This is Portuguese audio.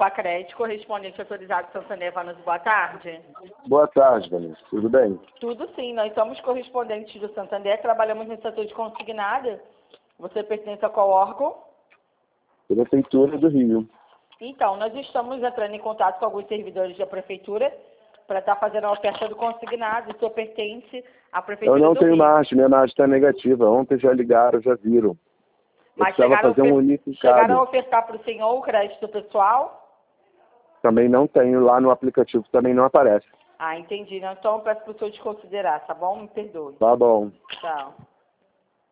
Pacred, correspondente autorizado Santander, Vanessa, boa tarde. Boa tarde, Vanessa. Tudo bem? Tudo sim, nós somos correspondentes do Santander, trabalhamos no setor de consignada. Você pertence a qual órgão? Prefeitura do Rio. Então, nós estamos entrando em contato com alguns servidores da prefeitura para estar fazendo a oferta do consignado. O senhor pertence à prefeitura do Rio. Eu não tenho margem, minha margem está negativa. Ontem já ligaram, já viram. Mas precisava fazer um unificado. Chegaram a ofertar para o senhor o crédito pessoal? Também não tenho, lá no aplicativo também não aparece. Ah, entendi. Então eu peço para o senhor desconsiderar, tá bom? Me perdoe. Tá bom. Tchau.